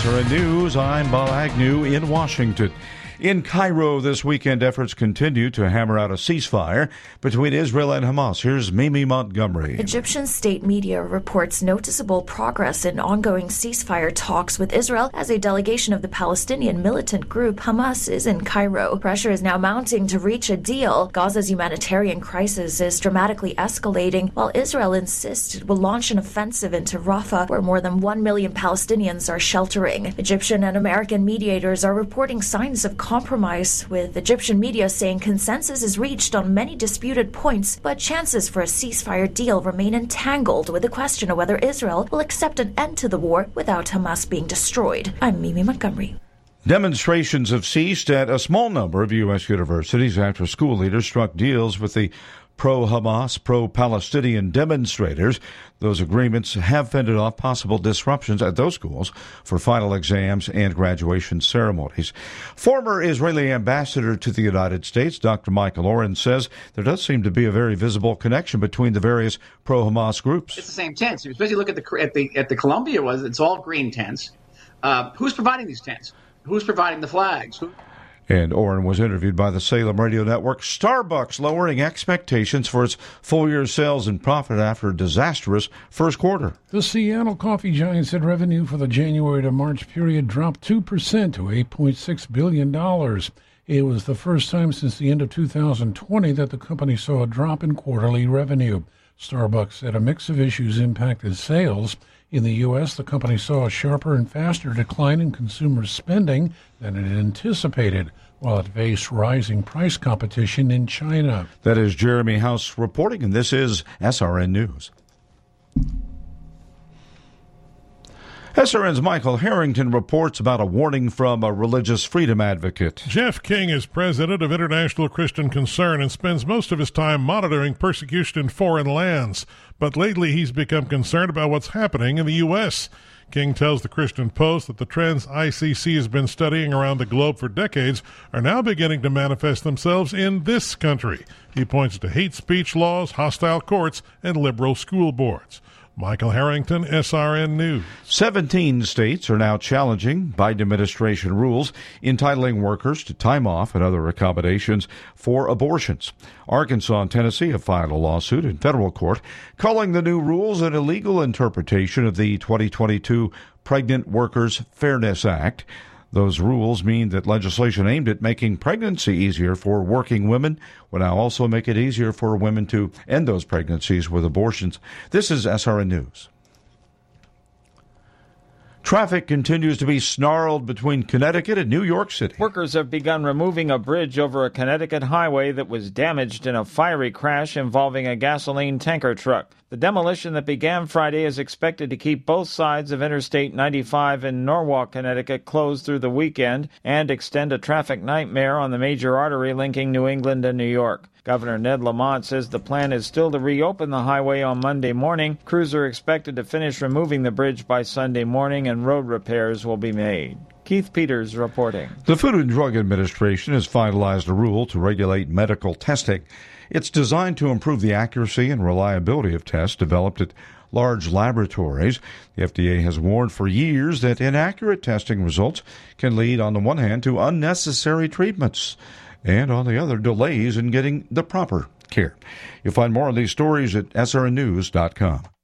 SRN News, I'm Bob Agnew in Washington. In Cairo this weekend, efforts continue to hammer out a ceasefire between Israel and Hamas. Here's Mimi Montgomery. Egyptian state media reports noticeable progress in ongoing ceasefire talks with Israel as a delegation of the Palestinian militant group Hamas is in Cairo. Pressure is now mounting to reach a deal. Gaza's humanitarian crisis is dramatically escalating, while Israel insists it will launch an offensive into Rafah, where more than 1 million Palestinians are sheltering. Egyptian and American mediators are reporting signs of compromise, with Egyptian media saying consensus is reached on many disputed points, but chances for a ceasefire deal remain entangled with the question of whether Israel will accept an end to the war without Hamas being destroyed. I'm Mimi Montgomery. Demonstrations have ceased at a small number of U.S. universities after school leaders struck deals with the pro-Hamas, pro-Palestinian demonstrators. Those agreements have fended off possible disruptions at those schools for final exams and graduation ceremonies. Former Israeli ambassador to the United States, Dr. Michael Oren, says there does seem to be a very visible connection between the various pro-Hamas groups. It's the same tents. Especially look at the Columbia it's all green tents. Who's providing these tents? Who's providing the flags? And Oren was interviewed by the Salem Radio Network. Starbucks lowering expectations for its full-year sales and profit after a disastrous first quarter. The Seattle coffee giant said revenue for the January to March period dropped 2% to $8.6 billion. It was the first time since the end of 2020 that the company saw a drop in quarterly revenue. Starbucks said a mix of issues impacted sales. In the U.S., the company saw a sharper and faster decline in consumer spending than it anticipated, while it faced rising price competition in China. That is Jeremy House reporting, and this is SRN News. SRN's Michael Harrington reports about a warning from a religious freedom advocate. Jeff King is president of International Christian Concern and spends most of his time monitoring persecution in foreign lands. But lately he's become concerned about what's happening in the U.S. King tells the Christian Post that the trends ICC has been studying around the globe for decades are now beginning to manifest themselves in this country. He points to hate speech laws, hostile courts, and liberal school boards. Michael Harrington, SRN News. 17 states are now challenging Biden administration rules entitling workers to time off and other accommodations for abortions. Arkansas and Tennessee have filed a lawsuit in federal court calling the new rules an illegal interpretation of the 2022 Pregnant Workers Fairness Act. Those rules mean that legislation aimed at making pregnancy easier for working women will now also make it easier for women to end those pregnancies with abortions. This is SRN News. Traffic continues to be snarled between Connecticut and New York City. Workers have begun removing a bridge over a Connecticut highway that was damaged in a fiery crash involving a gasoline tanker truck. The demolition that began Friday is expected to keep both sides of Interstate 95 in Norwalk, Connecticut closed through the weekend and extend a traffic nightmare on the major artery linking New England and New York. Governor Ned Lamont says the plan is still to reopen the highway on Monday morning. Crews are expected to finish removing the bridge by Sunday morning and road repairs will be made. Keith Peters reporting. The Food and Drug Administration has finalized a rule to regulate medical testing. It's designed to improve the accuracy and reliability of tests developed at large laboratories. The FDA has warned for years that inaccurate testing results can lead, on the one hand, to unnecessary treatments, and on the other, delays in getting the proper care. You'll find more on these stories at srnnews.com.